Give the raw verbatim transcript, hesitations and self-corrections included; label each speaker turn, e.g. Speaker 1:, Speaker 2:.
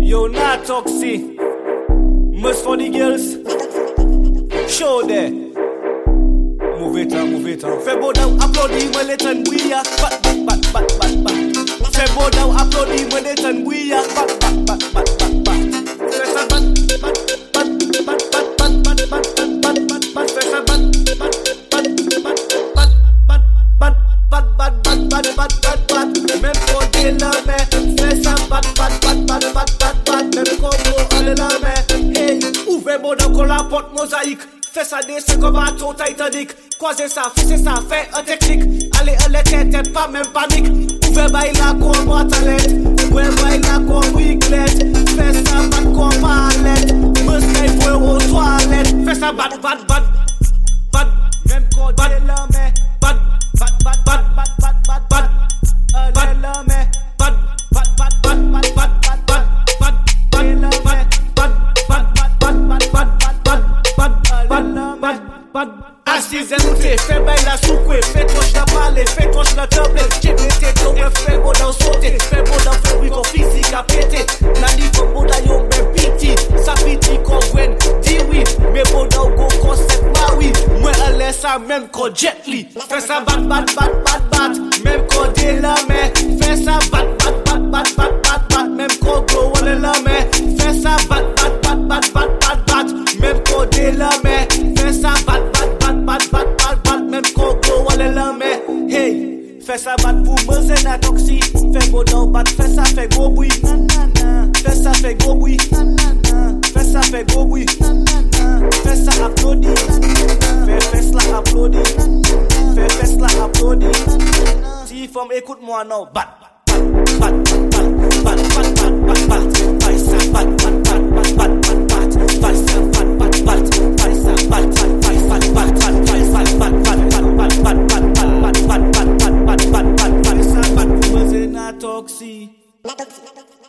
Speaker 1: Yo, not toxic. Must for the girls. Show there. Move it on, move it on. Fais beau down, applaudis-moi les tonnes bouillards. Bat, bat, bat, bat, bat, bat. Fais beau down, applaudis-moi les tonnes bouillards. Bat, bat, bat, bat, bat, bat. Fais ça bat, bat, bat, bat, bat, bat, bat, bat, bat, bat, bat. Fais ça bat, bat, bat, bat, bat, bat, bat, bat, bat, bat, bat, bat, bat, bat, bat. Même pour des lames, fais ça bat, bat, bat, bat, bat, bat, bat. Même comme on est lames. Hey, ouvrez beau down qu'on la porte mosaïque. Fais ça descend comme un bateau Titanic. Croisez ça, fais ça, fais un technique. Allez, allez, tête, tête, pas même panique. Ouvrez bail la con, boîte à lettres. Ouvrez bail la con, weeklet. Fais ça, bat, con, palette. Muscaille, pour aux toilettes. Fais ça, bat, bat, bat. Bat, même quand bat, la main. Bat, bat, bat, bat, bat, bat, bat, bat. Allez, la main. Bat, bat, bat, bat, bat, bat, bat, bat, bat, bat, la main. Bat, bat, bat, bat, bat, bat, bat, bat, bat, bat. Assise écoutez, fais bail la soupe, fais touche la balle, fais touche la table. J'ai pété ton rêve, fais beau dans sauter, fais beau dans fais oui qu'on physique à péter. La vie comme beau dans yon ben piti, ça piti qu'on gwen, dis oui. Mais beau dans go concept ma oui. Moi elle laisse ça même qu'on jet li. Fais ça bat bat bat bat bat, même qu'on dé la main. Fais ça bat bat bat bat bat bat bat, même qu'on go on est la main. Fais ça bat bat bat bat bat bat bat, même qu'on dé la main. Fais ça bat bat bat bat bat bat bat, même qu'on go on est la main. Hey, fais ça bat pour me c'est na toxi. Fais beau dans bat, fais ça fait gros bruit. Fais ça fait gros bruit. Fais ça fait gros bruit. Fais ça applaudis. Fais fais la applaudis. Fais fais la applaudis. Si femme écoute-moi non, bat bat bat bat bat bat bat bat bat. Fais ça bat bat bat bat bat bat. Fais ça bat bat bat. Fais ça bat bat bat bat bat. Fais ça bat bat bat bat bat bat bat bat bat bat bat bat bat bat. Fais ça bat pour me c'est na toxi.